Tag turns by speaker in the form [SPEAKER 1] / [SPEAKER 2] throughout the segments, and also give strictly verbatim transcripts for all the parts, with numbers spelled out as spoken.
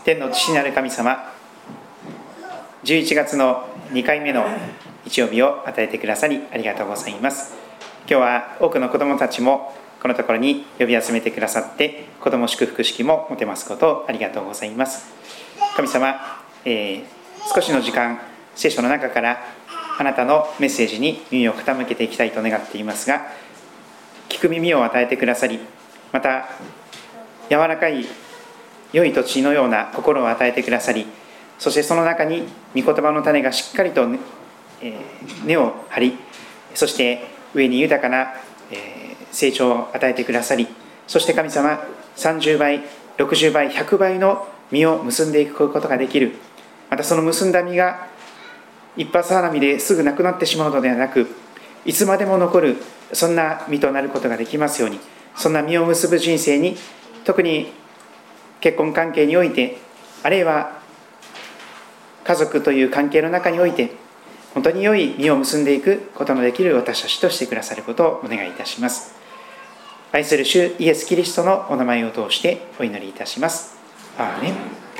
[SPEAKER 1] 天の父なる神様、じゅういちがつのにかいめの日曜日を与えてくださりありがとうございます。今日は多くの子どもたちもこのところに呼び集めてくださって、子ども祝福式も持てますことをありがとうございます。神様、えー、少しの時間、聖書の中からあなたのメッセージに耳を傾けていきたいと願っていますが、聞く耳を与えてくださり、また柔らかい良い土地のような心を与えてくださり、そしてその中に御言葉の種がしっかりと、ねえー、根を張り、そして上に豊かな、えー、成長を与えてくださり、そして神様、さんじゅうばい、ろくじゅうばい、ひゃくばいの実を結んでいくことができる。またその結んだ実が一発花見ですぐなくなってしまうのではなく、いつまでも残る、そんな実となることができますように、そんな実を結ぶ人生に、特に結婚関係において、あるいは家族という関係の中において、本当に良い実を結んでいくことのできる私たちとしてくださることをお願いいたします。愛する主イエス・キリストのお名前を通してお祈りいたします。アーメン。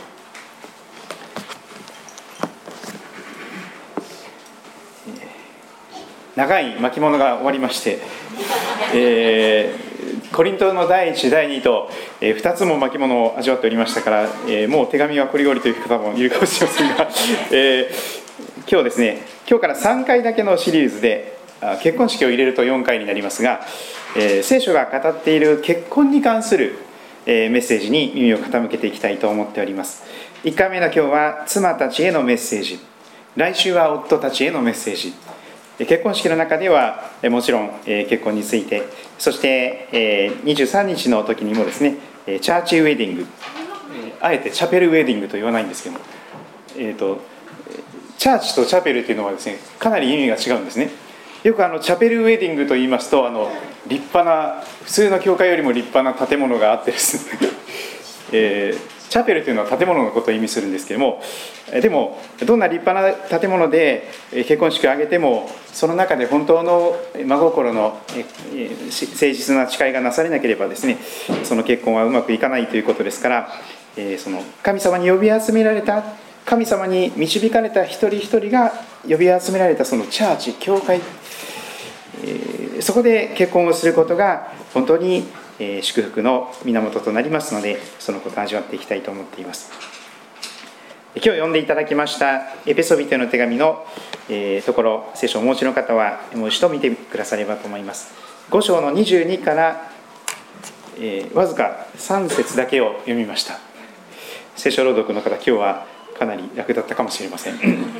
[SPEAKER 1] 長い巻物が終わりまして、えー、コリントのだいいち、だいにと、えー、ふたつも巻物を味わっておりましたから、えー、もう手紙はこりごりという方もいるかもしれませんが、えー、今日ですね、今日からさんかいだけのシリーズで、結婚式を入れるとよんかいになりますが、えー、聖書が語っている結婚に関する、えー、メッセージに耳を傾けていきたいと思っております。いっかいめの今日は妻たちへのメッセージ、来週は夫たちへのメッセージ、結婚式の中ではもちろん結婚について、そしてにじゅうさんにちの時にもですね、チャーチウェディング、あえてチャペルウェディングと言わないんですけども、えーと、チャーチとチャペルというのはですね、かなり意味が違うんですね。よくあのチャペルウェディングと言いますと、あの立派な、普通の教会よりも立派な建物があってですね、えーチャペルというのは建物のことを意味するんですけれども、でもどんな立派な建物で結婚式を挙げても、その中で本当の真心の誠実な誓いがなされなければですね、その結婚はうまくいかないということですから、その神様に呼び集められた、神様に導かれた一人一人が呼び集められたそのチャーチ、教会、そこで結婚をすることが本当にえー、祝福の源となりますので、そのことを味わっていきたいと思っています。今日読んでいただきましたエペソビテの手紙の、えー、ところ、聖書をお持ちの方はもう一度見てくださればと思います。ご章のにじゅうにから、えー、わずかさん節だけを読みました。聖書朗読の方、今日はかなり楽だったかもしれません。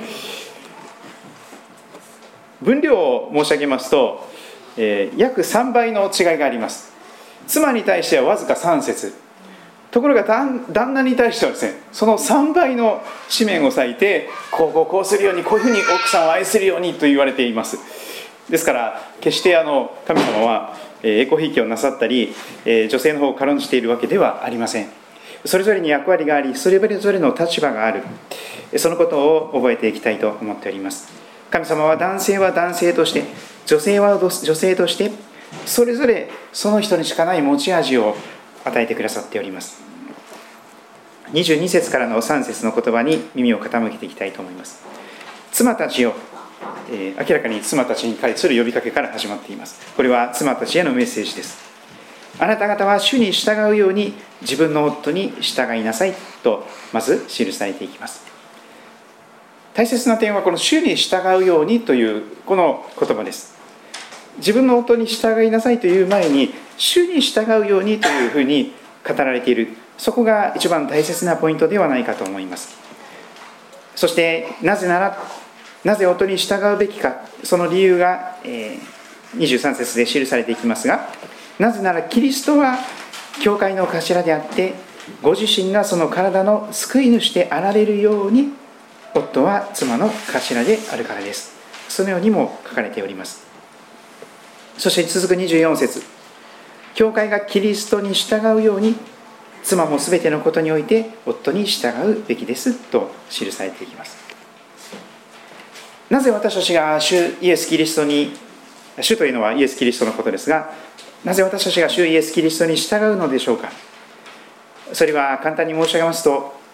[SPEAKER 1] 分量を申し上げますと、えー、約さんばいの違いがあります。妻に対してはわずかさん節、ところが旦那に対してはですね、そのさんばいの紙面を割いて、こうこうこうするように、こういうふうに奥さんを愛するようにと言われています。ですから決してあの神様はえこひいきをなさったり、女性の方を軽んじているわけではありません。それぞれに役割があり、それぞれの立場がある、そのことを覚えていきたいと思っております。神様は男性は男性として、女性は女性として、それぞれその人にしかない持ち味を与えてくださっております。にじゅうに節からのさん節の言葉に耳を傾けていきたいと思います。妻たちよ、えー、明らかに妻たちに対する呼びかけから始まっています。これは妻たちへのメッセージです。あなた方は主に従うように自分の夫に従いなさいとまず記されていきます。大切な点はこの主に従うようにというこの言葉です。自分の夫に従いなさいという前に、主に従うようにというふうに語られている、そこが一番大切なポイントではないかと思います。そしてなぜならなぜ夫に従うべきか、その理由が、えー、にじゅうさん節で記されていきますが、なぜならキリストは教会の頭であって、ご自身がその体の救い主であられるように、夫は妻の頭であるからです。そのようにも書かれております。そして続くにじゅうよん節、教会がキリストに従うように、妻もすべてのことにおいて夫に従うべきですと記されていきます。なぜ私たちが主イエス・キリストに、主というのはイエス・キリストのことですが、なぜ私たちが主イエス・キリストに従うのでしょうか。それは簡単に申し上げますと、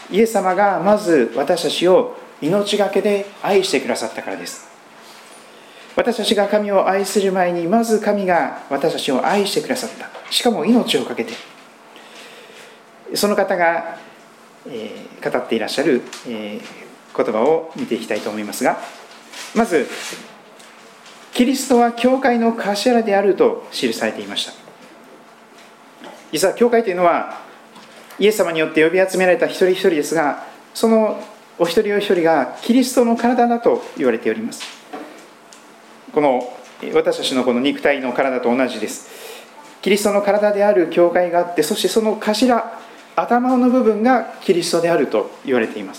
[SPEAKER 1] イエス様がまず私たちを命がけで愛してくださったからです。私たちが神を愛する前に、まず神が私たちを愛してくださった。しかも命をかけて。その方が、えー、語っていらっしゃる、えー、言葉を見ていきたいと思いますが、まずキリストは教会の頭であると記されていました。実は教会というのはイエス様によって呼び集められた一人一人ですが、そのお一人お一人がキリストの体だと言われております。この私たちのこの肉体の体と同じです。キリストの体である教会があって、そしてその頭、頭の部分がキリストであると言われています。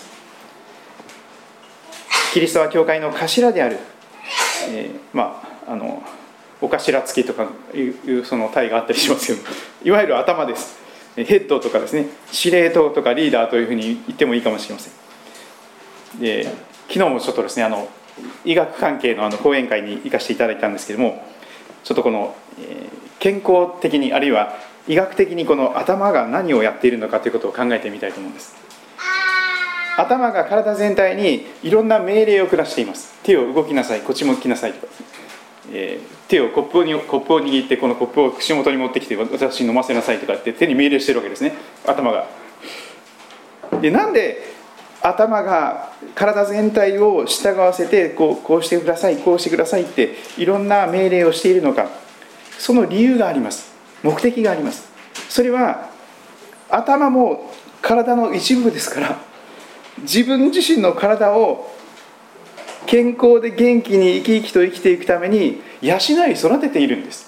[SPEAKER 1] キリストは教会の頭である、えー、まああのお頭付きとかいうその体があったりしますけど、いわゆる頭です。ヘッドとかですね、司令塔とかリーダーというふうに言ってもいいかもしれません。で、昨日もちょっとですね、あの医学関係のあの講演会に行かせていただいたんですけども、ちょっとこの、えー、健康的に、あるいは医学的にこの頭が何をやっているのかということを考えてみたいと思うんです。頭が体全体にいろんな命令を下しています。手を動きなさい、こっちも来なさいとか、えー、手をコップをにコップを握って、このコップを口元に持ってきて私に飲ませなさいとかって手に命令してるわけですね、頭が。で、なんで頭が体全体を従わせてこう、こうしてください、こうしてくださいっていろんな命令をしているのか、その理由があります。目的があります。それは頭も体の一部ですから、自分自身の体を健康で元気に生き生きと生きていくために養い育てているんです。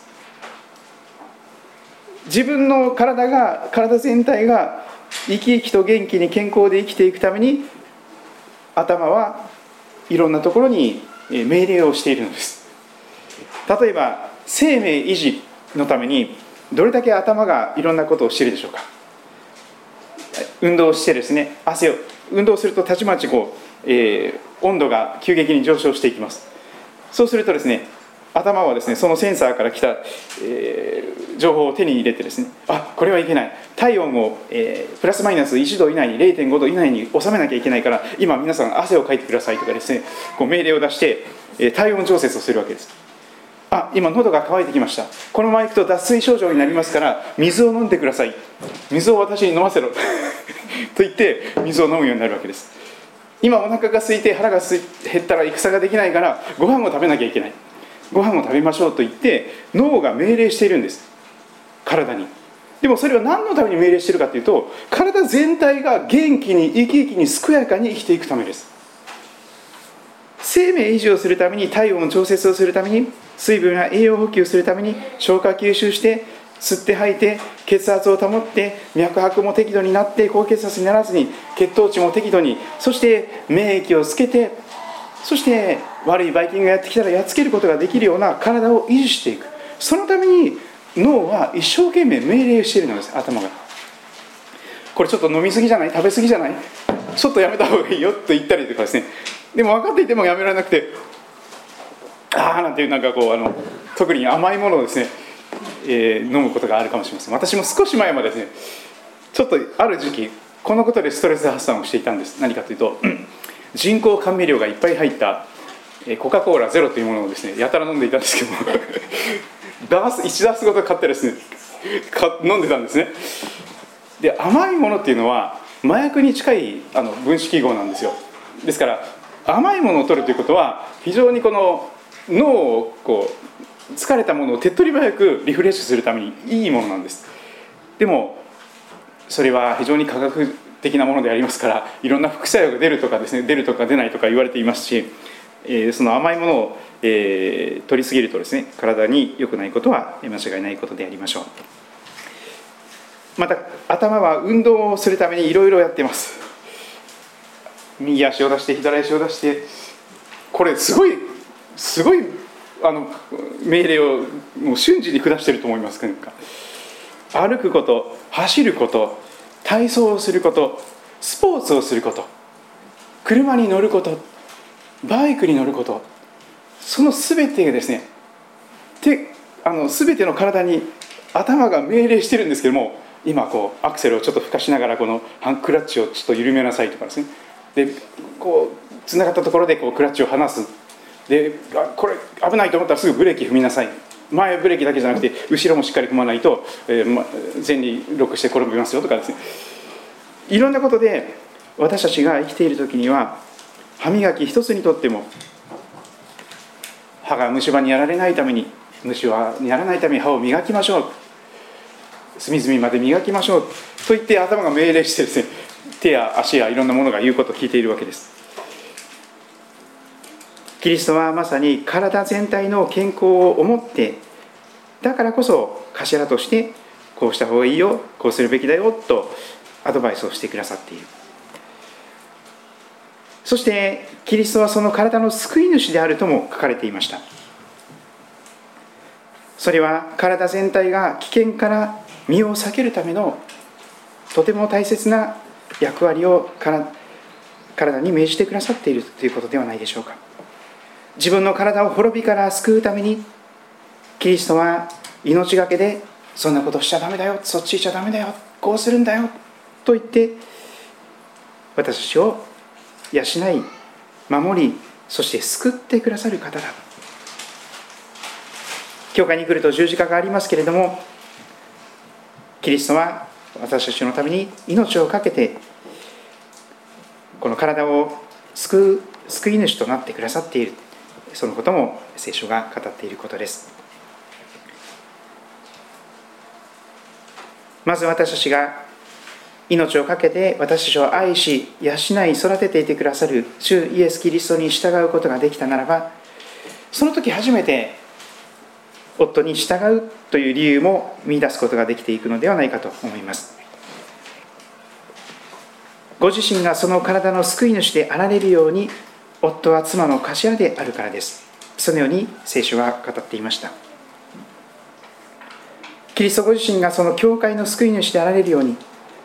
[SPEAKER 1] 自分の体が体全体が生き生きと元気に健康で生きていくために、頭はいろんなところに命令をしているのです。例えば生命維持のためにどれだけ頭がいろんなことをしているでしょうか。運動してですね、汗を運動するとたちまちこう、えー、温度が急激に上昇していきます。そうするとですね、頭はですね、そのセンサーから来た、えー、情報を手に入れてですね、あ、これはいけない、体温を、えー、プラスマイナスいちど以内に れいてんごど以内に収めなきゃいけないから、今皆さん汗をかいてくださいとかですね、こう命令を出して、えー、体温調節をするわけです。あ、今喉が渇いてきました、このままいくと脱水症状になりますから水を飲んでください、水を私に飲ませろと言って水を飲むようになるわけです。今お腹が空いて腹が減ったら戦ができないからご飯を食べなきゃいけない、ご飯を食べましょうと言って脳が命令しているんです、体に。でもそれは何のために命令しているかというと、体全体が元気に生き生きに健やかに生きていくためです。生命維持をするために、体温調節をするために、水分や栄養補給するために、消化吸収して吸って吐いて血圧を保って、脈拍も適度になって高血圧にならずに血糖値も適度に、そして免疫をつけて、そして悪いばい菌がやってきたらやっつけることができるような体を維持していく。そのために脳は一生懸命命令しているのです、頭が。これちょっと飲みすぎじゃない、食べすぎじゃない、ちょっとやめた方がいいよと言ったりとかですね。でも分かっていてもやめられなくて、ああなんていう、なんかこうあの特に甘いものをですね、えー、飲むことがあるかもしれません。私も少し前までですね、ちょっとある時期このことでストレス発散をしていたんです。何かというと、人工甘味料がいっぱい入ったコカ・コーラゼロというものをですね、やたら飲んでいたんですけどもダースいちダースごと買ってですね、飲んでたんですね。で、甘いものっていうのは麻薬に近いあの分子記号なんですよ。ですから甘いものを取るということは、非常にこの脳をこう疲れたものを手っ取り早くリフレッシュするためにいいものなんです。でもそれは非常に科学的なものでありますから、いろんな副作用が出るとかですね、出るとか出ないとか言われていますし、えー、その甘いものを、えー、取りすぎるとですね、体に良くないことは間違いないことでありましょう。また頭は運動をするためにいろいろやっています。右足を出して左足を出して、これすごいすごいあの命令をもう瞬時に下していると思います。なんか歩くこと、走ること、体操をすること、スポーツをすること、車に乗ること、バイクに乗ること、その全てがですね、てあの全ての体に頭が命令してるんですけども、 今こうアクセルをちょっとふかしながらこのハンクラッチをちょっと緩めなさいとかですね、でこうつながったところでこうクラッチを離す、でこれ危ないと思ったらすぐブレーキ踏みなさい、前ブレーキだけじゃなくて後ろもしっかり踏まないと、えーま、前にロックして転びますよとかですね、いろんなことで私たちが生きている時には歯磨き一つにとっても歯が虫歯にやられないために虫歯にやらないために歯を磨きましょう、隅々まで磨きましょうと言って頭が命令してですね、手や足やいろんなものが言うことを聞いているわけです。キリストはまさに体全体の健康を思って、だからこそ頭としてこうした方がいいよ、こうするべきだよとアドバイスをしてくださっている。そしてキリストはその体の救い主であるとも書かれていました。それは体全体が危険から身を避けるためのとても大切な役割を体に命じてくださっているということではないでしょうか。自分の体を滅びから救うためにキリストは命がけでそんなことしちゃダメだよ、そっち行っちゃダメだよ、こうするんだよと言って私たちを養い守り、そして救ってくださる方だ。教会に来ると十字架がありますけれども、キリストは私たちのために命を懸けてこの体を救う救い主となってくださっている、そのことも聖書が語っていることです。まず私たちが命を懸けて私たちを愛し養い育てていてくださる主イエス・キリストに従うことができたならば、その時初めて夫に従うという理由も見出すことができていくのではないかと思います。ご自身がその体の救い主であられるように夫は妻の頭であるからです。そのように聖書は語っていました。キリストご自身がその教会の救い主であられるように、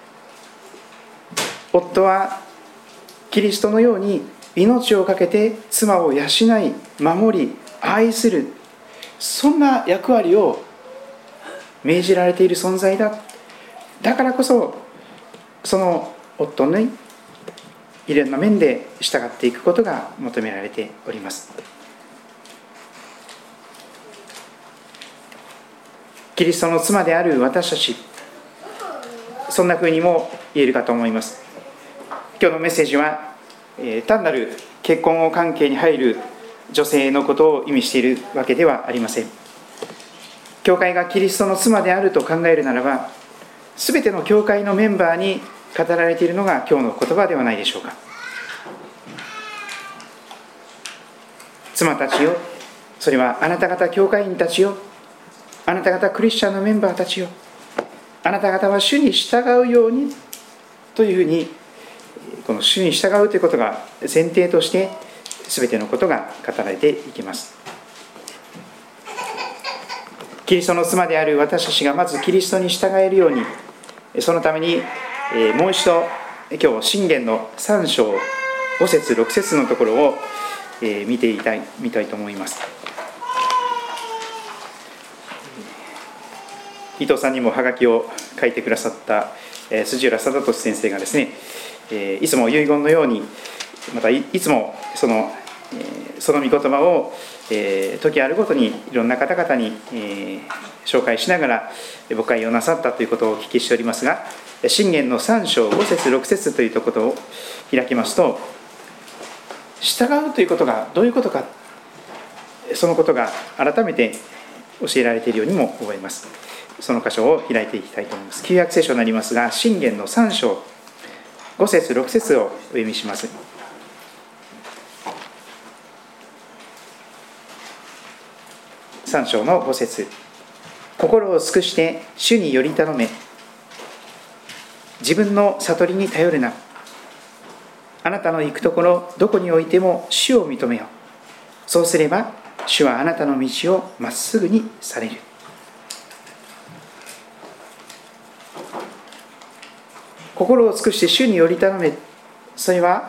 [SPEAKER 1] 夫はキリストのように命を懸けて妻を養い守り愛する、そんな役割を命じられている存在だ。だからこそその夫にいろんな面で従っていくことが求められております。キリストの妻である私たち、そんな風にも言えるかと思います。今日のメッセージは、えー、単なる結婚関係に入る女性のことを意味しているわけではありません。教会がキリストの妻であると考えるならば、すべての教会のメンバーに語られているのが今日の言葉ではないでしょうか。妻たちよ、それはあなた方教会員たちよ、あなた方クリスチャンのメンバーたちよ、あなた方は主に従うようにというふうに、この主に従うということが前提として全てのことが語られていきます。キリストの妻である私たちがまずキリストに従えるように、そのためにもう一度今日箴言のさん章ご節ろく節のところを見ていたい見たいと思います。伊藤さんにもハガキを書いてくださった辻浦貞俊先生がですね、いつも遺言のように、またいつもそのその御言葉を時あるごとにいろんな方々に紹介しながら誤解をなさったということをお聞きしておりますが、箴言のさん章ご節ろく節というところを開きますと、従うということがどういうことか、そのことが改めて教えられているようにも思います。その箇所を開いていきたいと思います。旧約聖書になりますが、箴言のさん章ご節ろく節をお読みします。さん章のご節、心を尽くして主により頼め、自分の悟りに頼るな、あなたの行くところどこにおいても主を認めよう、そうすれば主はあなたの道をまっすぐにされる。心を尽くして主により頼め、それは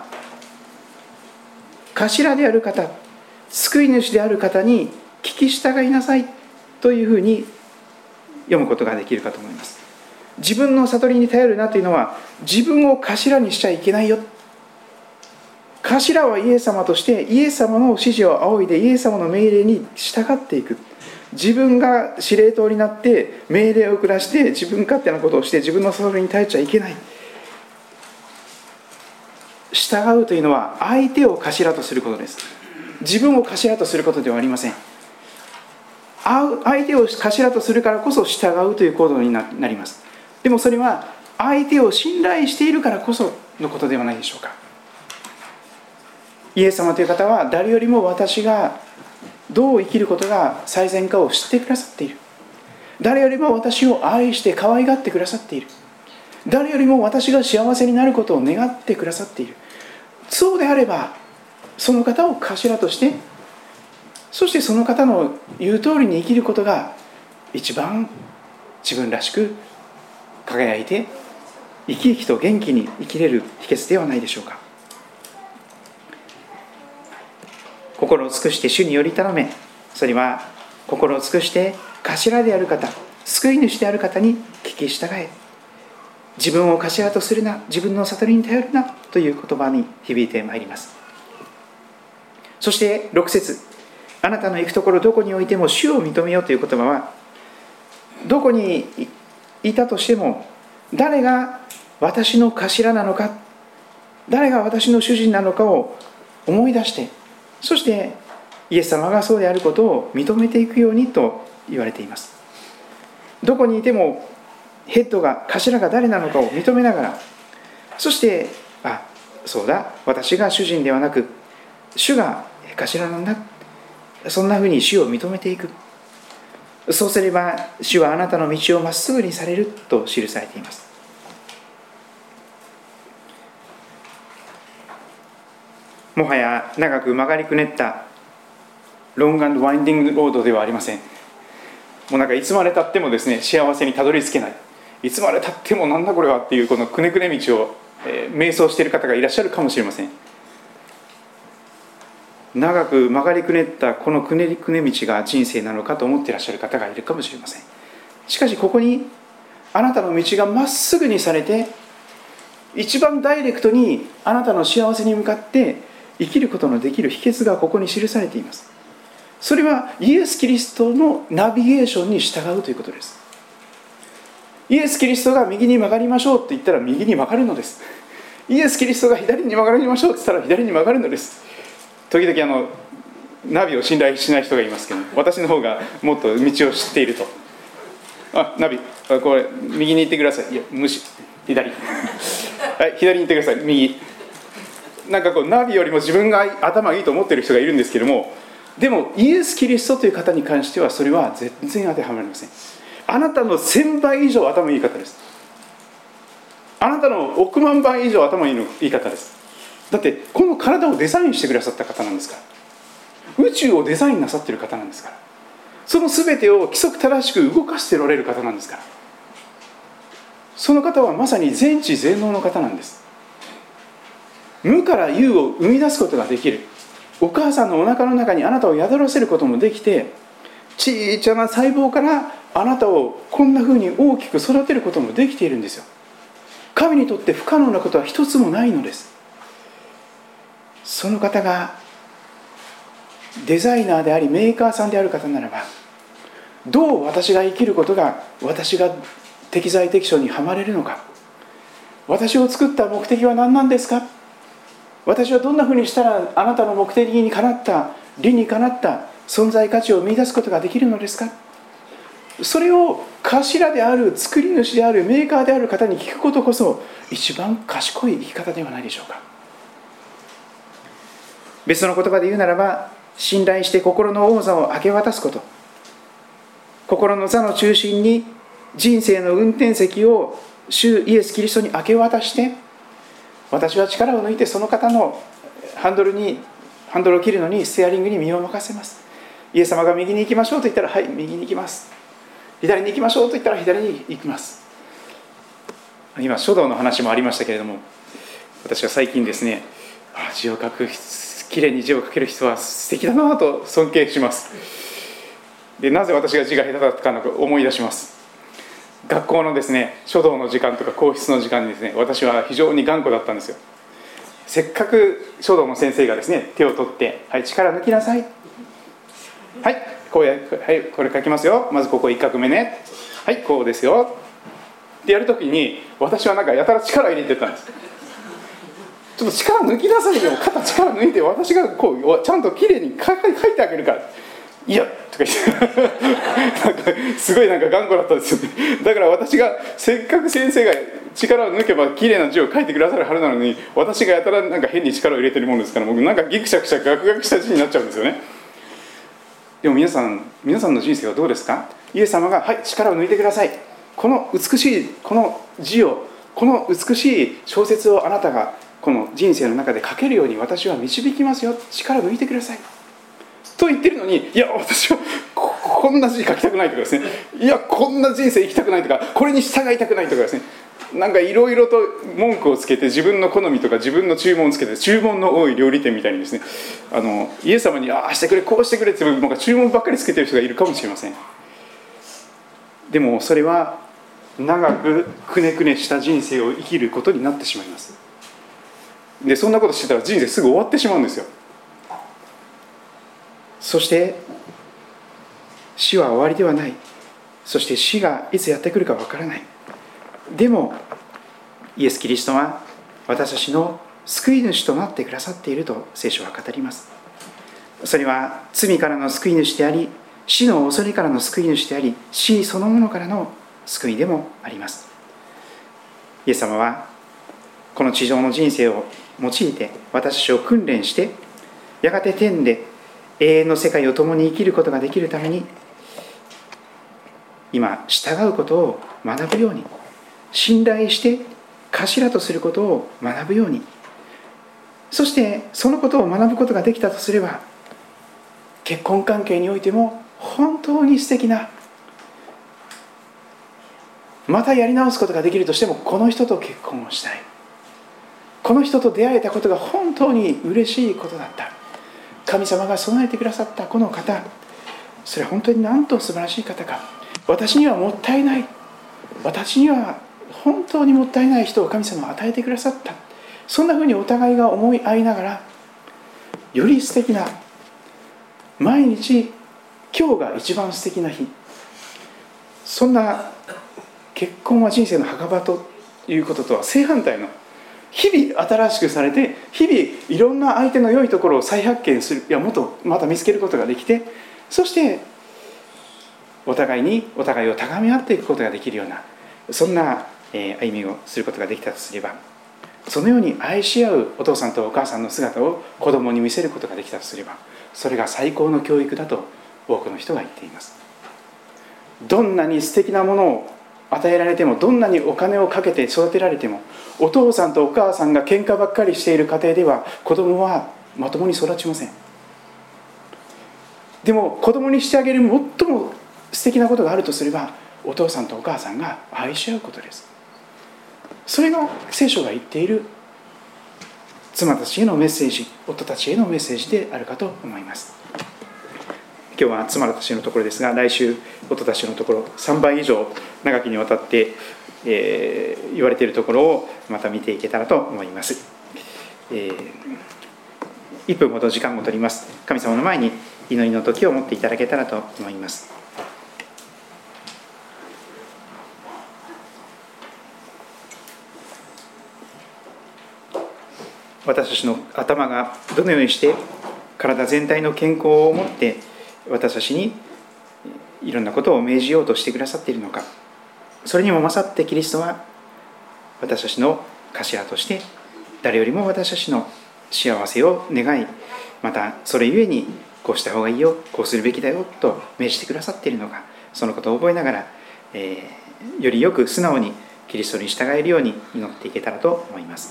[SPEAKER 1] 頭である方、救い主である方に聞き従いなさいというふうに読むことができるかと思います。 自分の悟りに頼るなというのは、自分を頭にしちゃいけないよ。頭はイエス様として、イエス様の指示を仰いでイエス様の命令に従っていく。自分が司令塔になって命令を下して自分勝手なことをして自分の悟りに頼っちゃいけない。従うというのは相手を頭とすることです。自分を頭とすることではありません。相手を頭とするからこそ従うという行動になります。でもそれは相手を信頼しているからこそのことではないでしょうか。イエス様という方は誰よりも私がどう生きることが最善かを知ってくださっている。誰よりも私を愛して可愛がってくださっている。誰よりも私が幸せになることを願ってくださっている。そうであればその方を頭として、そしてその方の言う通りに生きることが一番自分らしく輝いて生き生きと元気に生きれる秘訣ではないでしょうか。心を尽くして主により頼め。それは心を尽くして頭である方、救い主である方に聞き従え。自分を頭とするな、自分の悟りに頼るなという言葉に響いてまいります。そしてろく節、あなたの行くところどこにおいても主を認めようという言葉は、どこにいたとしても誰が私の頭なのか、誰が私の主人なのかを思い出して、そしてイエス様がそうであることを認めていくようにと言われています。どこにいてもヘッドが、頭が誰なのかを認めながら、そしてあ、そうだ、私が主人ではなく主が頭なんだ、そんなふうに主を認めていく。そうすれば主はあなたの道をまっすぐにされると記されています。もはや長く曲がりくねったロング&ワインディングロードではありません。もうなんかいつまでたってもですね、幸せにたどり着けない、いつまでたってもなんだこれはっていうこのくねくね道を、えー、迷走している方がいらっしゃるかもしれません。長く曲がりくねったこのくねくね道が人生なのかと思っていらっしゃる方がいるかもしれません。しかしここにあなたの道がまっすぐにされて、一番ダイレクトにあなたの幸せに向かって生きることのできる秘訣がここに記されています。それはイエス・キリストのナビゲーションに従うということです。イエス・キリストが右に曲がりましょうと言ったら右に曲がるのです。イエス・キリストが左に曲がりましょうと言ったら左に曲がるのです。時々あのナビを信頼しない人がいますけど、私の方がもっと道を知っていると、あ、ナビこれ右に行ってください、いや無視、左はい、左に行ってください、右。なんかこうナビよりも自分が頭がいいと思っている人がいるんですけども、でもイエス・キリストという方に関してはそれは全然当てはまりません。あなたのせんばい以上頭いい方です。あなたの億万倍以上頭いいのいい方です。だってこの体をデザインしてくださった方なんですから。宇宙をデザインなさっている方なんですから。その全てを規則正しく動かしておられる方なんですから。その方はまさに全知全能の方なんです。無から有を生み出すことができる。お母さんのお腹の中にあなたを宿らせることもできて、ちいちゃな細胞からあなたをこんな風に大きく育てることもできているんですよ。神にとって不可能なことは一つもないのです。その方がデザイナーでありメーカーさんである方ならば、どう私が生きることが私が適材適所にはまれるのか、私を作った目的は何なんですか、私はどんなふうにしたらあなたの目的にかなった理にかなった存在価値を見出すことができるのですか。それを頭である作り主であるメーカーである方に聞くことこそ一番賢い生き方ではないでしょうか。別の言葉で言うならば、信頼して心の王座を明け渡すこと、心の座の中心に人生の運転席を主イエス・キリストに明け渡して、私は力を抜いてその方のハンドルにハンドルを切るのにステアリングに身を任せます。イエス様が右に行きましょうと言ったら、はい、右に行きます。左に行きましょうと言ったら左に行きます。今書道の話もありましたけれども、私は最近ですね、あ、字を書く、きれいに字を書ける人は素敵だなと尊敬します。で、なぜ私が字が下手だったか思い出します。 学校のですね書道の時間とか硬筆の時間にですね、私は非常に頑固だったんですよ。せっかく書道の先生がですね手を取って、はい、力抜きなさい、はい、こうや、はい、これ書きますよ、まずここいっ画目ね、はい、こうですよってやるときに、私はなんかやたら力入れてたんです。ちょっと力抜きなさいよ、肩力抜いて、私がこうちゃんときれいに書いてあげるから、いやとか言ってなんかすごいなんか頑固だったんですよね。だから私がせっかく先生が力を抜けばきれいな字を書いてくださるはずなのに、私がやたらなんか変に力を入れてるもんですから、僕なんかギクシャクシャガクガクした字になっちゃうんですよね。でも皆さん皆さんの人生はどうですか？イエス様が、はい、力を抜いてください、この美しいこの字を、この美しい小説をあなたがこの人生の中で書けるように私は導きますよ、力を抜いてくださいと言ってるのに、いや私は こ, こんな字書きたくないとかですね、いやこんな人生生きたくないとか、これに従いたくないとかですね、なんかいろいろと文句をつけて、自分の好みとか自分の注文をつけて、注文の多い料理店みたいにですね、あのイエス様にああしてくれこうしてくれってなんか注文ばっかりつけてる人がいるかもしれません。でもそれは長くくねくねした人生を生きることになってしまいます。でそんなことしてたら人生すぐ終わってしまうんですよ。そして死は終わりではない。そして死がいつやってくるかわからない。でもイエス・キリストは私たちの救い主となってくださっていると聖書は語ります。それは罪からの救い主であり、死の恐れからの救い主であり、死そのものからの救いでもあります。イエス様はこの地上の人生を用いて私たちを訓練して、やがて天で永遠の世界を共に生きることができるために、今従うことを学ぶように、信頼して頭とすることを学ぶように、そしてそのことを学ぶことができたとすれば、結婚関係においても本当に素敵な、またやり直すことができるとしても、この人と結婚をしたい、この人と出会えたことが本当に嬉しいことだった、神様が備えてくださったこの方、それは本当になんと素晴らしい方か、私にはもったいない、私には本当にもったいない人を神様は与えてくださった、そんなふうにお互いが思い合いながら、より素敵な毎日、今日が一番素敵な日、そんな結婚は人生の墓場ということとは正反対の、日々新しくされて、日々いろんな相手の良いところを再発見する、いやもっとまた見つけることができて、そしてお互いにお互いを高め合っていくことができるような、そんな歩みをすることができたとすれば、そのように愛し合うお父さんとお母さんの姿を子供に見せることができたとすれば、それが最高の教育だと多くの人が言っています。どんなに素敵なものを与えられても、どんなにお金をかけて育てられても、お父さんとお母さんが喧嘩ばっかりしている家庭では子供はまともに育ちません。でも子供にしてあげる最も素敵なことがあるとすれば、お父さんとお母さんが愛し合うことです。それが聖書が言っている妻たちへのメッセージ、夫たちへのメッセージであるかと思います。今日は妻たちのところですが、来週夫たちのところ、さんばい以上長きにわたって、えー、言われているところをまた見ていけたらと思います。えー、いっぷんほど時間を取ります。神様の前に祈りの時を持っていただけたらと思います。私たちの頭がどのようにして体全体の健康を持って私たちにいろんなことを命じようとしてくださっているのか、それにも勝ってキリストは私たちの頭として誰よりも私たちの幸せを願い、またそれゆえにこうした方がいいよ、こうするべきだよと命じてくださっているのか、そのことを覚えながら、えー、よりよく素直にキリストに従えるように祈っていけたらと思います。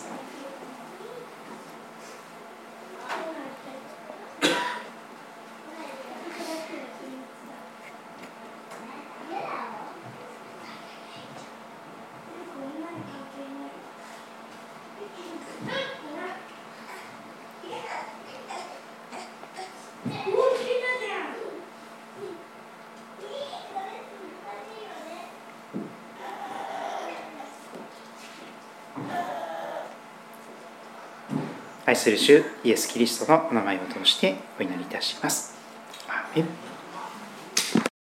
[SPEAKER 1] 愛する主イエス・キリストのお名前を通してお祈りいたします。アーメン。